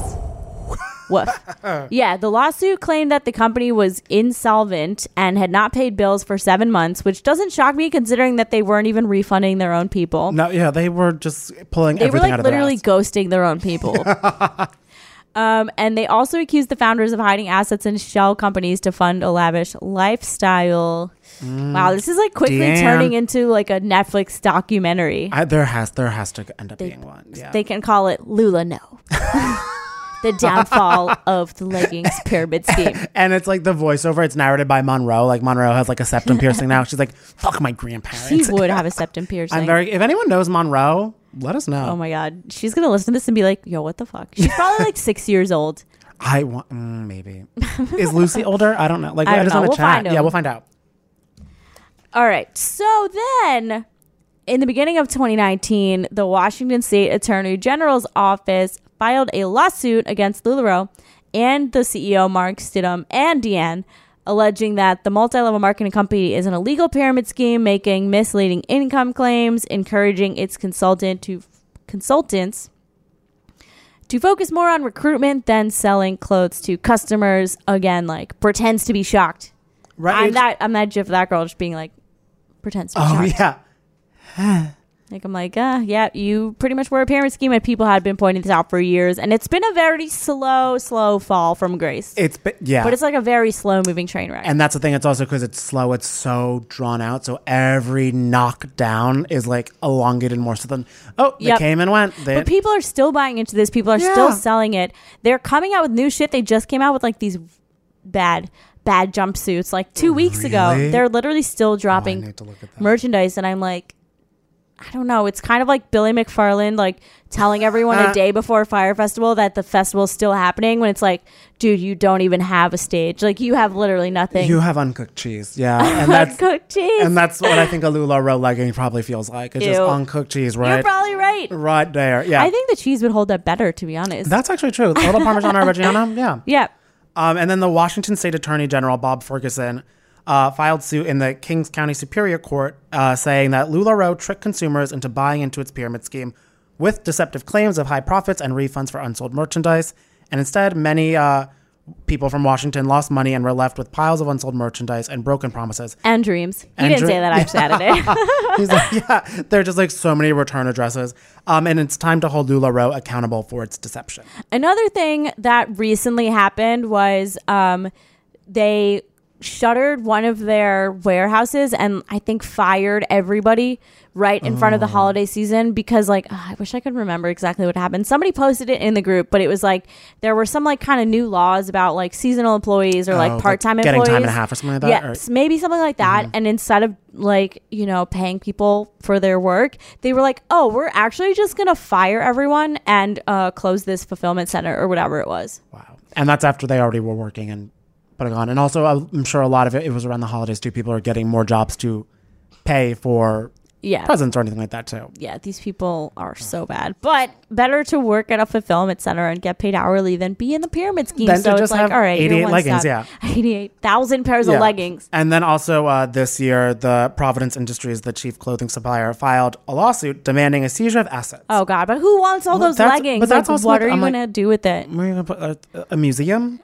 Woof. Yeah, the lawsuit claimed that the company was insolvent and had not paid bills for seven months, which doesn't shock me considering that they weren't even refunding their own people. No, yeah, they were just pulling they everything were like out of literally their ass. ghosting their own people. Um, and they also accused the founders of hiding assets in shell companies to fund a lavish lifestyle. Mm, wow, this is like quickly damn. turning into like a Netflix documentary. I, there has there has to end up they, being one. Yeah. They can call it Lula No. The downfall of the leggings pyramid scheme. And it's like the voiceover, it's narrated by Monroe. Like Monroe has like a septum piercing now. She's like, fuck my grandparents. She would have a septum piercing. I'm very, if anyone knows Monroe, let us know. Oh my God. She's going to listen to this and be like, yo, what the fuck? She's probably like six years old. I want, mm, maybe. Is Lucy older? I don't know. Like, I, I just want to we'll chat. Yeah, we'll find out. All right. So then, in the beginning of twenty nineteen, the Washington State Attorney General's office filed a lawsuit against LuLaRoe and the C E O, Mark Stidham, and Deanne, alleging that the multi-level marketing company is an illegal pyramid scheme, making misleading income claims, encouraging its consultant to consultants to focus more on recruitment than selling clothes to customers. Again, like pretends to be shocked. Right. I'm that I'm that gif of that girl just being like pretends to be oh, shocked. Oh yeah. Like, I'm like, uh, yeah, you pretty much were a pyramid scheme, and people had been pointing this out for years. And it's been a very slow, slow fall from grace. It's been, yeah. But it's like a very slow moving train wreck. And that's the thing. It's also because it's slow. It's so drawn out. So every knockdown is like elongated more so than, oh, they yep. came and went. They, but people are still buying into this. People are yeah. still selling it. They're coming out with new shit. They just came out with like these bad bad jumpsuits like two weeks really? ago. They're literally still dropping oh, I need to look at that. merchandise. And I'm like, I don't know. It's kind of like Billy McFarland, like telling everyone a day before Fire Festival that the festival is still happening when it's like, dude, you don't even have a stage. Like, you have literally nothing. You have uncooked cheese. Yeah. And that's, uncooked cheese. And that's what I think a LuLaRoe legging probably feels like. It's Ew. just uncooked cheese, right? You're probably right. Right there. Yeah. I think the cheese would hold up better, to be honest. That's actually true. A little Parmesan or Reggiano. Yeah. Yeah. Um, and then the Washington State Attorney General, Bob Ferguson, Uh, filed suit in the Kings County Superior Court uh, saying that LuLaRoe tricked consumers into buying into its pyramid scheme with deceptive claims of high profits and refunds for unsold merchandise. And instead, many uh, people from Washington lost money and were left with piles of unsold merchandise and broken promises. And dreams. He and didn't dr- say that, I just added it. He's like, yeah, there are just like so many return addresses. Um, and it's time to hold LuLaRoe accountable for its deception. Another thing that recently happened was um, they shuttered one of their warehouses and I think fired everybody right in oh. front of the holiday season because like oh, I wish I could remember exactly what happened. Somebody posted it in the group, but it was like there were some like kind of new laws about like seasonal employees or oh, like part-time like getting employees. Getting time and a half or something like that? Yes, or? maybe something like that. Mm-hmm. And instead of like, you know, paying people for their work, they were like, oh, we're actually just going to fire everyone and uh, close this fulfillment center or whatever it was. Wow. And that's after they already were working and putting on. And also, I'm sure a lot of it, it was around the holidays too. People are getting more jobs to pay for yeah. presents or anything like that too. Yeah, these people are so bad. But better to work at a fulfillment center and get paid hourly than be in the pyramid scheme. Then so to it's just like, have all right, eighty-eight leggings, stop. yeah. eighty-eight thousand pairs yeah. of leggings. And then also uh, this year, the Providence Industries, the chief clothing supplier, filed a lawsuit demanding a seizure of assets. Oh God, but who wants all well, those leggings? But that's like, also what like, are you like, going to do with it? We're going to put a, a museum?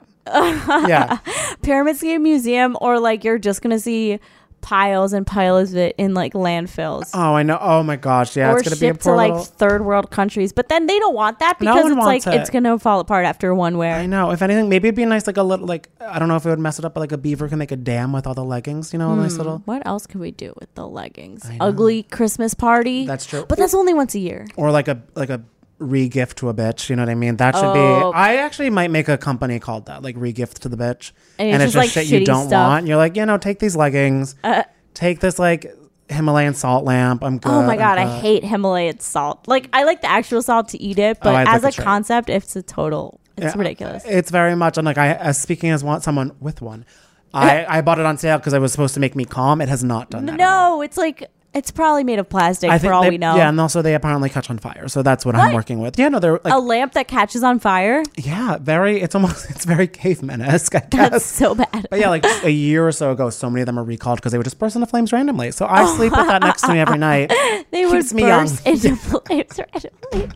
yeah. Pyramid Scheme Museum, or like you're just going to see piles and piles of it in like landfills. Oh, I know. Oh my gosh. Yeah. Or it's going to be a shipped to like little... third world countries. But then they don't want that because no it's like it. it's going to fall apart after one wear. I know. If anything, maybe it'd be nice, like a little, like, I don't know if it would mess it up, but like a beaver can make a dam with all the leggings, you know, a hmm. nice little. What else could we do with the leggings? Ugly Christmas party. That's true. But that's only once a year. Or like a, like a, re-gift to a bitch, you know what I mean? That should oh. be. I actually might make a company called that, like re-gift to the bitch, and, and it's just, just like shit you don't stuff. want. You're like, you know, take these leggings, uh, take this like Himalayan salt lamp. I'm good. Oh my god, I hate Himalayan salt. Like I like the actual salt to eat it, but oh, as like a concept, it's a total. It's yeah, ridiculous. It's very much. I'm like, I as speaking as one, someone with one, I I bought it on sale because it was supposed to make me calm. It has not done that. No, it's like. It's probably made of plastic I for think all they, we know. Yeah, and also they apparently catch on fire. So that's what, what? I'm working with. Yeah, no, they're like a lamp that catches on fire. Yeah, very. It's almost. It's very caveman-esque, I guess. That's so bad. But yeah, like a year or so ago, so many of them are recalled because they would just burst into flames randomly. So I sleep with that next to me every night. They would Keeps burst me young. into flames randomly.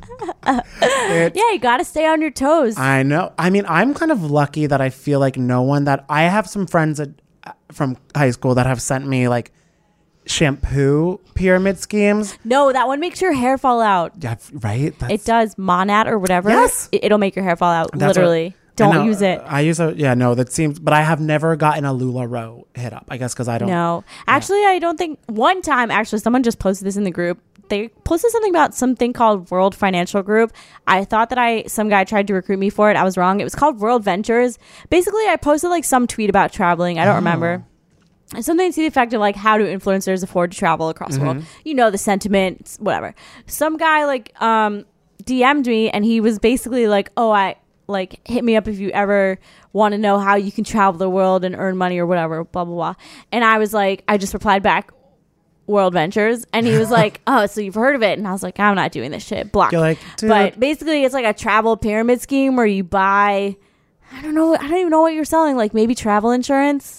Yeah, you got to stay on your toes. I know. I mean, I'm kind of lucky that I feel like no one that I have some friends that, from high school that have sent me like shampoo pyramid schemes. No, that one makes your hair fall out. Yeah, right? That's, it does. Monat or whatever. Yes. It, it'll make your hair fall out. That's Literally. What, Don't use it. I use a, yeah, no, that seems, but I have never gotten a LuLaRoe hit up, I guess, because I don't. No. Actually, yeah. I don't think, one time, actually, someone just posted this in the group. They posted something about something called World Financial Group. I thought that I, some guy tried to recruit me for it. I was wrong. It was called World Ventures. Basically, I posted like some tweet about traveling. I don't oh. remember. Something to the effect of like, how do influencers afford to travel across mm-hmm. the world? You know, the sentiment, whatever. Some guy like um, D M'd me and he was basically like, oh, I like hit me up if you ever want to know how you can travel the world and earn money or whatever, blah, blah, blah. And I was like, I just replied back, World Ventures. And he was like, oh, so you've heard of it? And I was like, I'm not doing this shit. Block. You're like, but basically it's like a travel pyramid scheme where you buy, I don't know, I don't even know what you're selling. Like maybe travel insurance.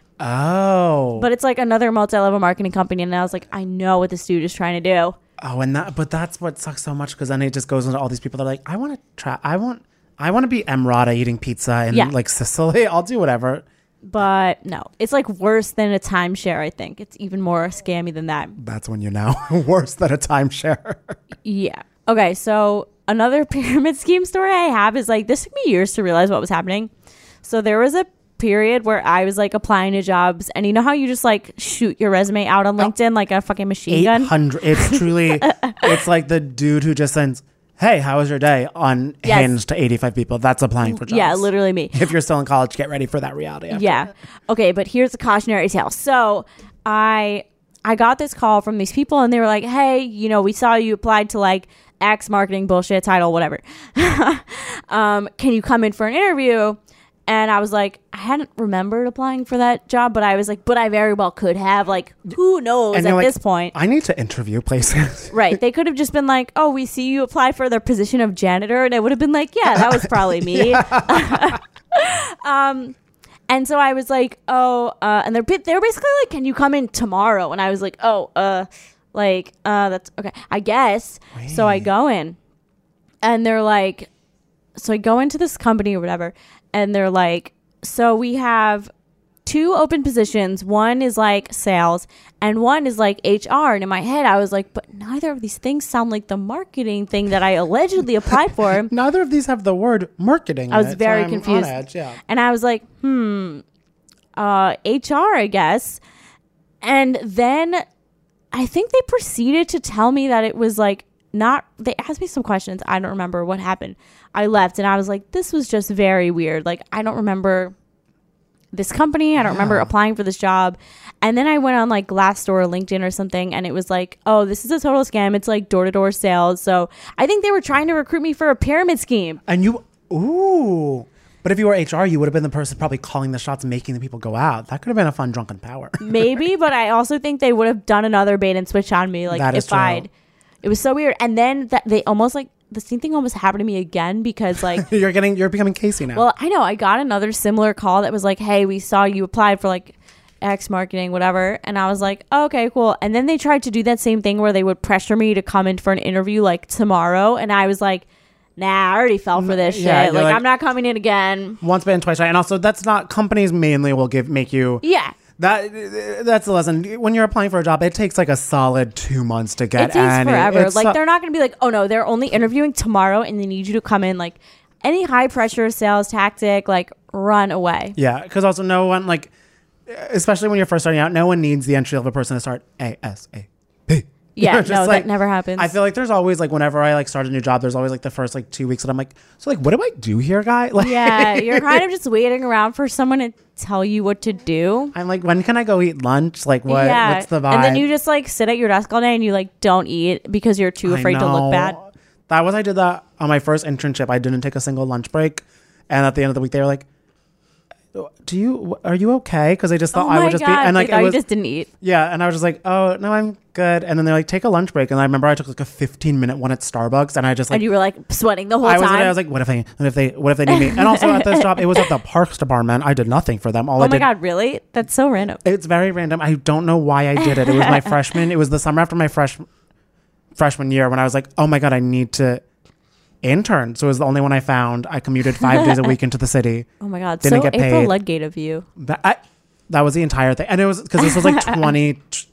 Oh. But it's like another multi-level marketing company. And I was like, I know what this dude is trying to do. Oh, and that, but that's what sucks so much because then it just goes into all these people that are like, I want to try, I want, I want to be Emrata eating pizza in yeah. like Sicily. I'll do whatever. But no, it's like worse than a timeshare, I think. It's even more scammy than that. That's when you know. Worse than a timeshare. Yeah. Okay, so another pyramid scheme story I have is like, this took me years to realize what was happening. So there was a period where I was like applying to jobs, and you know how you just like shoot your resume out on LinkedIn like a fucking machine gun? eight hundred It's truly, it's like the dude who just sends, hey, how was your day on yes. Hinge to eighty-five people. That's applying for jobs. Yeah, literally me. If you're still in college, get ready for that reality. After. Yeah. Okay, but here's a cautionary tale. So I I got this call from these people and they were like, hey, you know, we saw you applied to like X marketing bullshit title, whatever. um, can you come in for an interview? And I was like, I hadn't remembered applying for that job, but I was like, but I very well could have. Like, who knows at like, this point? I need to interview places. Right. They could have just been like, oh, we see you apply for the position of janitor. And I would have been like, yeah, that was probably me. um, and so I was like, oh, uh, and they're, they're basically like, can you come in tomorrow? And I was like, oh, uh, like, uh, that's okay, I guess. Wait. So I go in and they're like, so I go into this company or whatever. And they're like, so we have two open positions. One is like sales and one is like H R. And in my head, I was like, but neither of these things sound like the marketing thing that I allegedly applied for. Neither of these have the word marketing. I was in it, very so confused. On edge, yeah. And I was like, hmm, uh, H R, I guess. And then I think they proceeded to tell me that it was like, not, they asked me some questions. I don't remember what happened. I left and I was like, this was just very weird. Like, I don't remember this company. I don't yeah. remember applying for this job. And then I went on like Glassdoor or LinkedIn or something. And it was like, oh, this is a total scam. It's like door to door sales. So I think they were trying to recruit me for a pyramid scheme. And you, ooh. But if you were H R, you would have been the person probably calling the shots, making the people go out. That could have been a fun drunken power. Maybe, but I also think they would have done another bait and switch on me. Like that is if true. I'd, it was so weird. And then that they almost like, the same thing almost happened to me again because like you're getting you're becoming Casey now. Well, I know I got another similar call that was like, hey, we saw you applied for like X marketing, whatever. And I was like, oh, okay, cool. And then they tried to do that same thing where they would pressure me to come in for an interview like tomorrow. And I was like, nah, I already fell for this yeah, shit. Like, like, I'm not coming in again. Once bitten, twice shy. And also that's not, companies mainly will give make you yeah. That that's the lesson. When you're applying for a job, it takes like a solid two months to get. It takes any, forever. Like so- they're not going to be like, oh no, they're only interviewing tomorrow, and they need you to come in. Like any high pressure sales tactic, like run away. Yeah, because also no one like, especially when you're first starting out, no one needs the entry level person to start A S A P. Yeah, just no, like, that never happens. I feel like there's always like whenever I like start a new job, there's always like the first like two weeks that I'm like, so like, what do I do here, guy? Like, yeah, you're kind of just waiting around for someone to tell you what to do. I'm like, when can I go eat lunch? Like, what? Yeah. What's the vibe? And then you just like sit at your desk all day and you like don't eat because you're too afraid to look bad. That was I did that on my first internship. I didn't take a single lunch break, and at the end of the week, they were like, do you are you okay? Because I just thought oh I would my just God. be and like they thought it was, you just didn't eat. Yeah, and I was just like, oh no, I'm good. And then they're like, take a lunch break. And I remember I took like a fifteen minute one at Starbucks, and I just like and you were like sweating the whole I was, time. I was like, what if they what if they what if they need me? And also at this job, it was at the parks department. I did nothing for them. All oh I my did, God, really? That's so random. It's very random. I don't know why I did it. It was my freshman. It was the summer after my fresh freshman year when I was like, oh my God, I need to intern. So it was the only one I found. I commuted five days a week into the city. Oh my God. Didn't so get paid. April Ludgate of you. That, I, that was the entire thing. And it was because this was like twenty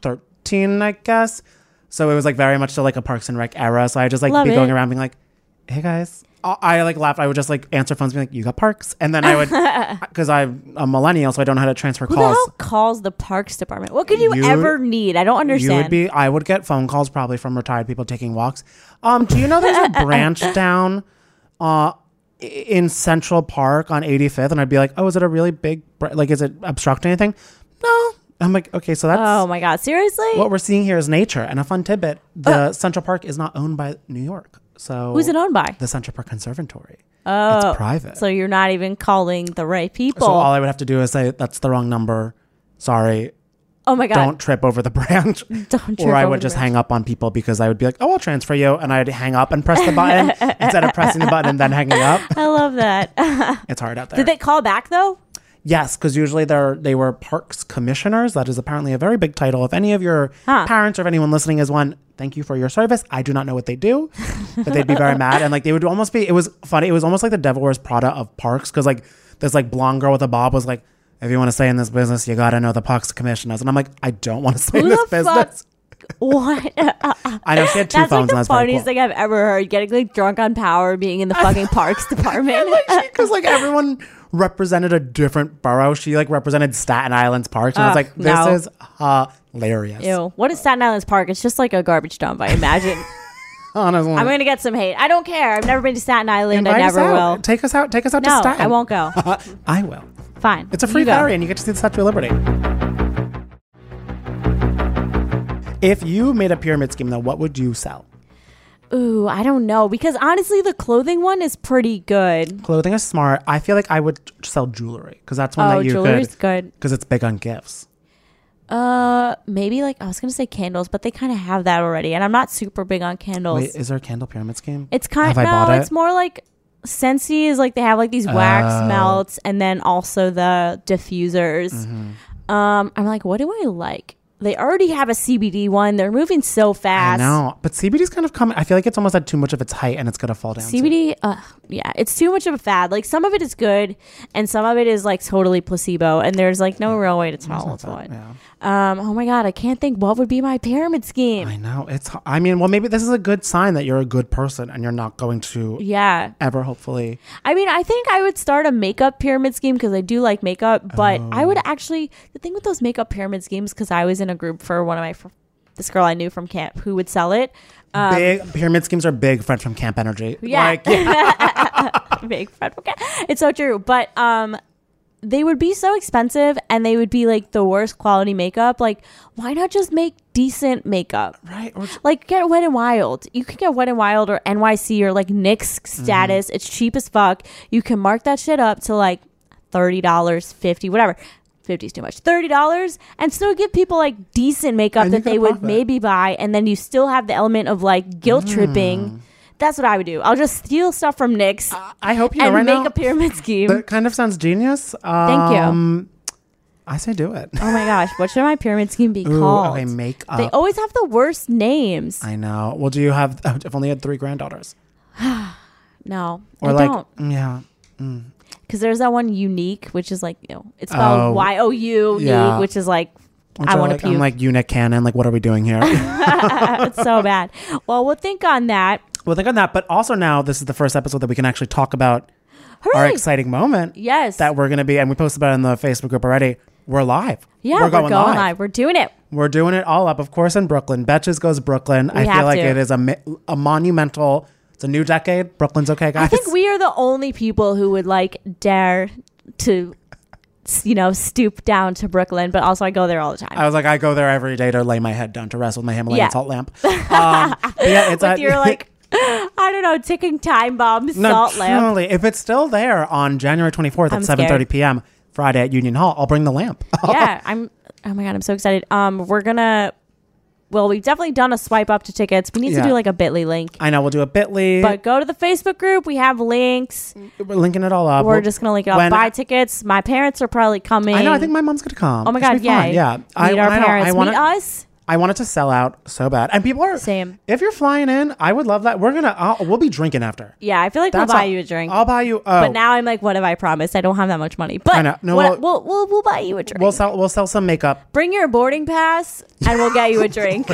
thirteen, I guess. So it was like very much still like a Parks and Rec era. So I just like Love be it. going around being like, hey guys. I, I like laugh. I would just like answer phones, being like, you got Parks. And then I would, because I'm a millennial, so I don't know how to transfer Who calls. the hell calls the Parks Department? What could you, You- ever need? I don't understand. You would be, I would get phone calls probably from retired people taking walks. Um, do you know there's a branch down uh, i- in Central Park on eighty-fifth? And I'd be like, oh, is it a really big, br- like, is it obstructing anything? No. I'm like, okay, so that's Oh my God, seriously? what we're seeing here is nature. And a fun tidbit, the Central Park is not owned by New York. So Who's it owned by? The Central Park Conservatory. Oh, It's private. So you're not even calling the right people. So all I would have to do is say, that's the wrong number. Sorry. oh my God. Don't trip over the branch. Don't trip Or I over would the just branch. hang up on people because I would be like, oh, I'll transfer you. And I'd hang up and press the button instead of pressing the button and then hanging up. I love that. It's hard out there. Did they call back though? Yes, because usually they're they were parks commissioners. That is apparently a very big title. If any of your Huh. parents or if anyone listening is one, thank you for your service. I do not know what they do, but they'd be very mad. And like they would almost be, it was funny. It was almost like the Devil Wears Prada of parks. Because like this like blonde girl with a bob was like, if you want to stay in this business, you got to know the parks commissioners. And I'm like, I don't want to stay Who in this the fuck? business. What? I know she had two That's like phones and the that's very funniest cool. thing I've ever heard. Getting like drunk on power, being in the fucking Parks Department. Because like everyone represented a different borough. She like represented Staten Island's parks. And I was Ugh, like, this no. is hilarious. Ew. What is Staten Island's Park? It's just like a garbage dump, I imagine. Honestly. I'm gonna get some hate. I don't care. I've never been to Staten Island. Invite I us never out. will. Take us out. Take us out to No, Staten. I won't go. I will. Fine. It's a free You go. ferry and you get to see the Statue of Liberty. If you made a pyramid scheme, though, what would you sell? Ooh, I don't know. Because honestly, the clothing one is pretty good. Clothing is smart. I feel like I would sell jewelry because that's one Oh, that you jewelry's could. good. Because it's big on gifts. Uh, maybe like, I was gonna say candles, but they kind of have that already. And I'm not super big on candles. Wait, is there a candle pyramid scheme? It's kind Have I no, bought it's it? more like Scentsy is like they have like these wax Oh. melts and then also the diffusers. Mm-hmm. Um, I'm like, what do I like? They already have a C B D one. They're moving so I fast. know, but C B D's kind of coming. I feel like it's almost at too much of its height and it's gonna fall down. C B D, uh, yeah, it's too much of a fad. Like some of it is good, and some of it is like totally placebo, and there's like no real way to tell what's what. Yeah. Um, oh my god, I can't think what would be my pyramid scheme. I know it's. I mean, well, maybe this is a good sign that you're a good person and you're not going to Yeah, ever, hopefully. I mean, I think I would start a makeup pyramid scheme because I do like makeup, but I Oh. would actually the thing with those makeup pyramid schemes because I was in a group for one of my fr- this girl I knew from camp who would sell it. Um, Big pyramid schemes are big. Friend from Camp Energy. Yeah. Like, yeah. big friend. Okay, it's so true, but um. they would be so expensive and they would be like the worst quality makeup. Like, why not just make decent makeup? Right. Or Like, get Wet and Wild. You can get Wet and Wild or N Y C or like NYX status. Mm-hmm. It's cheap as fuck. You can mark that shit up to like thirty dollars, fifty dollars, whatever. fifty is too much. thirty dollars and still give people like decent makeup And you that get they a would profit. maybe buy. And then you still have the element of like guilt Mm. tripping. That's what I would do. I'll just steal stuff from NYX I hope you know and right make now. a pyramid scheme. That kind of sounds genius. Thank you. Um, I say do it. Oh my gosh, what should my pyramid scheme be Ooh, called? okay, make up. They always have the worst names. I know. Well, do you have? Oh, I've only had three granddaughters. No, Or I like, don't. yeah. Because there's that one Unique, which is like, you know, it's spelled Oh, Y O U, yeah. which is like, Which I are want to like, puke. I'm like unit canon. Like, what are we doing here? It's so bad. Well, we'll think on that. Well, think on that. But also now, this is the first episode that we can actually talk about our Hooray! exciting moment. Yes. That we're going to be, and we posted about it in the Facebook group already. We're live. Yeah, we're going, live. We're doing it. We're doing it all up, of course, in Brooklyn. Betches goes Brooklyn. We I have feel like to. it is a, mi- a monumental, it's a new decade. Brooklyn's okay, guys. I think we are the only people who would like dare to, you know, stoop down to Brooklyn, but also I go there all the time. I was like, I go there every day to lay my head down to rest with my Himalayan Yeah. salt lamp. Um, but yeah, it's With at, your like, I don't know, ticking time bomb no, salt lamp. truly, if it's still there on January twenty-fourth I'm at seven thirty scared. p.m. Friday at Union Hall, I'll bring the lamp. Yeah, I'm. Oh my god, I'm so excited. Um, we're gonna. Well, we've definitely done a swipe up to tickets. We need Yeah. to do like a Bitly link. I know we'll do a Bitly. But go to the Facebook group. We have links. We're linking it all up. We're We'll- just gonna link it up. when- Buy tickets. My parents are probably coming. I know. I think my mom's gonna come. Oh my It should god, be fun. yay. Yeah. Meet I, our I know, parents. I wanna, Meet us. I want it to sell out so bad. And people are Same. If you're flying in, I would love that. We're gonna I'll, we'll be drinking after. Yeah, I feel like That's we'll buy all- you a drink. I'll buy you. Oh, But now I'm like, what have I promised? I don't have that much money. But I know. No, what- we'll- we'll, we'll we'll buy you a drink. we'll sell we'll sell some makeup. Bring your boarding pass, and we'll get you a drink.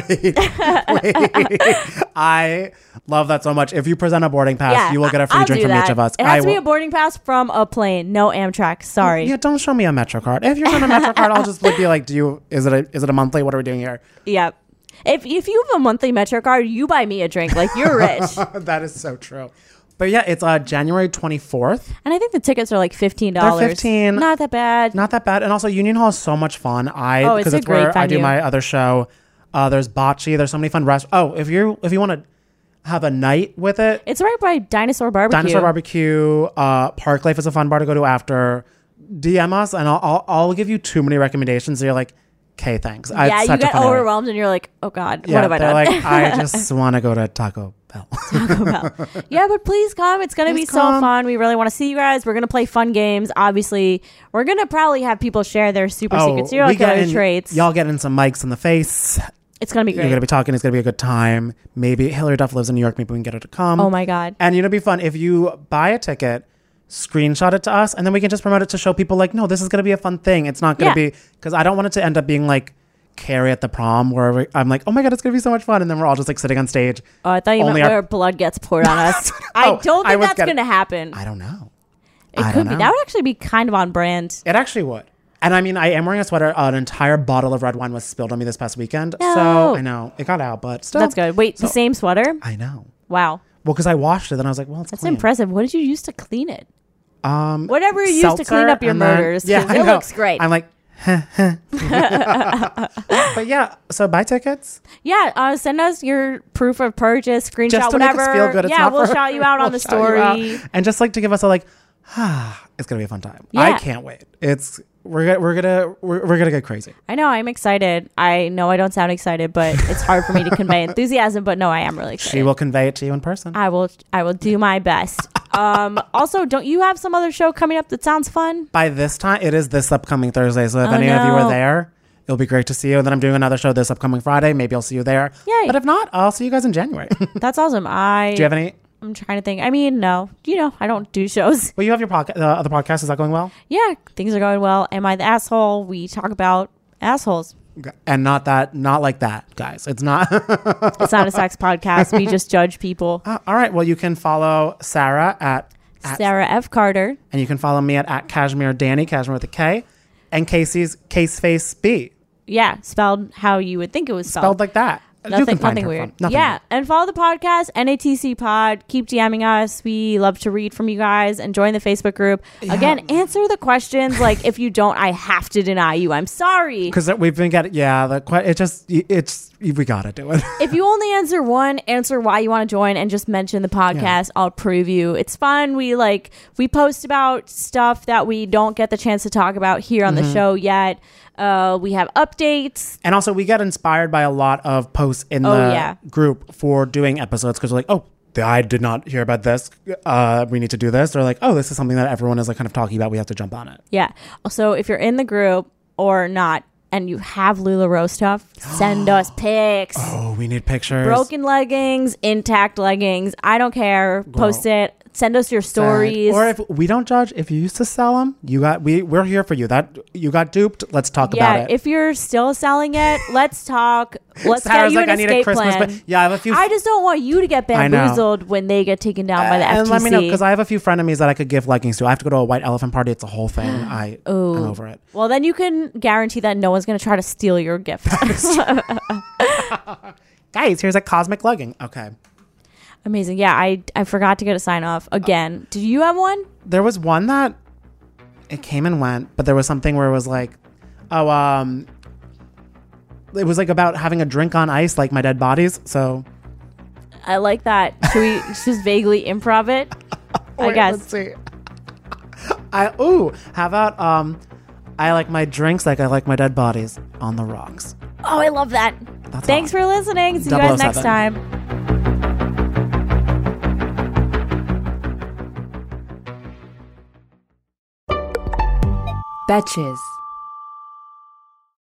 I love that so much. If you present a boarding pass, Yeah, you will get a free I'll drink do from that. each of us. It has I to be will- a boarding pass from a plane, no Amtrak. Sorry. Yeah, don't show me a Metro card. If you're showing a Metro card, I'll just be like, "Do you? Is it a is it a monthly? What are we doing here?" Yep. If if you have a monthly Metro card, you buy me a drink. Like, you're rich. That is so true. But yeah, it's uh, January twenty-fourth. And I think the tickets are like fifteen dollars. They're fifteen. Not that bad. Not that bad. And also, Union Hall is so much fun. I Oh, it's because a it's great where I do venue. my other show. Uh, there's bocce. There's so many fun rest. Oh, if you if you want to have a night with it, It's right by Dinosaur Barbecue. Dinosaur Barbecue, uh, Park Life is a fun bar to go to after. D M us and I'll I'll, I'll give you too many recommendations. So you're like, okay, thanks. I- Yeah, it's you such a get fun area. overwhelmed and you're like, oh God, Yeah, what have I they're done? like, I just want to go to Taco Bell. Taco Bell. Yeah, but please come. It's going to be Please so come. fun. We really want to see you guys. We're going to play fun games. Obviously, we're going to probably have people share their super secret serial Oh, we killer getting- traits. Y'all getting some mics in the face. It's going to be You're great. gonna be talking. It's gonna be a good time. Maybe Hillary Duff lives in New York. Maybe we can get her to come. Oh my God. And you know, it'd be fun if you buy a ticket, screenshot it to us, and then we can just promote it to show people like, no, this is gonna be a fun thing. It's not gonna Yeah. be because I don't want it to end up being like Carrie at the prom where we, I'm like, oh my God, it's gonna be so much fun, and then we're all just like sitting on stage. Oh, I thought you meant Only our- where blood gets poured on us. Oh, I don't I think was that's getting- going to happen. I don't know. It I could don't be. know. That would actually be kind of on brand. It actually would. And I mean, I am wearing a sweater. An entire bottle of red wine was spilled on me this past weekend. No. So I know it got out, but still. That's good. Wait, the So- same sweater? I know. Wow. Well, because I washed it, and I was like, well, it's That's clean. impressive. What did you use to clean it? Um, Whatever you used to clean seltzer, up your and then- murders. Yeah, 'cause I it know. looks great. I'm like, but yeah. So buy tickets. Yeah, uh, send us your proof of purchase, screenshot, Just to whatever. make us feel good. It's yeah, not we'll for- shout you out on we'll the shout you story. out. And just like to give us a like, ah, it's gonna be a fun time. Yeah. I can't wait. It's we're gonna we're gonna we're, we're gonna get crazy. I know, I'm excited. I know I don't sound excited, but it's hard for me to convey enthusiasm. But no, I am really excited. She will convey it to you in person. I will. I will do my best. Um, also, don't you have some other show coming up that sounds fun? By this time, it is this upcoming Thursday. So if Oh, any of you no. are there, it'll be great to see you. And then I'm doing another show this upcoming Friday. Maybe I'll see you there. Yay. But if not, I'll see you guys in January. Do That's awesome. I. you have any? I'm trying to think. I mean, no. You know, I don't do shows. Well, you have your podcast. The other podcast, is that going well? Yeah, things are going well. Am I the asshole? We talk about assholes. And not that, not like that, guys. It's not. It's not a sex podcast. We just judge people. Uh, all right. Well, you can follow Sarah at, at Sarah F. Carter. and you can follow me at, at Cashmere Danny, Cashmere with a K, and Casey's Case Face B, Yeah, spelled how you would think it was spelled. spelled like that. You Nothing, can find nothing her weird. from- nothing yeah, weird. and follow the podcast, N A T C Pod. Keep DMing us. We love to read from you guys and join the Facebook group. Again, answer the questions. Like, if you don't, I have to deny you. I'm sorry. Because we've been getting, yeah, the, que- it just, it's, we got to do it. If you only answer one, answer why you want to join and just mention the podcast. I'll prove you. It's fun. We like, we post about stuff that we don't get the chance to talk about here on Mm-hmm. the show yet. Uh, we have updates. And also, we get inspired by a lot of posts in Oh, the yeah. group for doing episodes because we're like, oh, I did not hear about this. Uh, we need to do this. They're like, oh, this is something that everyone is like kind of talking about. We have to jump on it. Yeah. Also, if you're in the group or not, and you have LuLaRoe stuff, send us pics. Oh, we need pictures. Broken leggings, intact leggings. I don't care. Post it. Send us your stories. Or if we don't judge, if you used to sell them, you got we we're here for you. That you got duped. Let's talk yeah, about it. if you're still selling it, let's talk. Let's Sarah's get you like, an I need a escape Christmas. plan. But yeah, I have a few. I just don't want you to get I know. bamboozled when they get taken down by the and F T C. let me know because I have a few frenemies that I could give leggings to. I have to go to a white elephant party. It's a whole thing. I I'm over it. Well, then you can guarantee that no one's going to try to steal your gift. Guys, here's a cosmic legging. Okay. Amazing. Yeah, I I forgot to get a sign off again. Did you have one? There was one that it came and went, but there was something where it was like, oh, um, it was like about having a drink on ice, like my dead bodies. So I like that. Should we just vaguely improv it? I Wait, guess. Let's see. I ooh, how about um, I like my drinks like I like my dead bodies on the rocks. Oh, I love that. That's Thanks all. for listening. See you double oh guys next seven. time. Betches.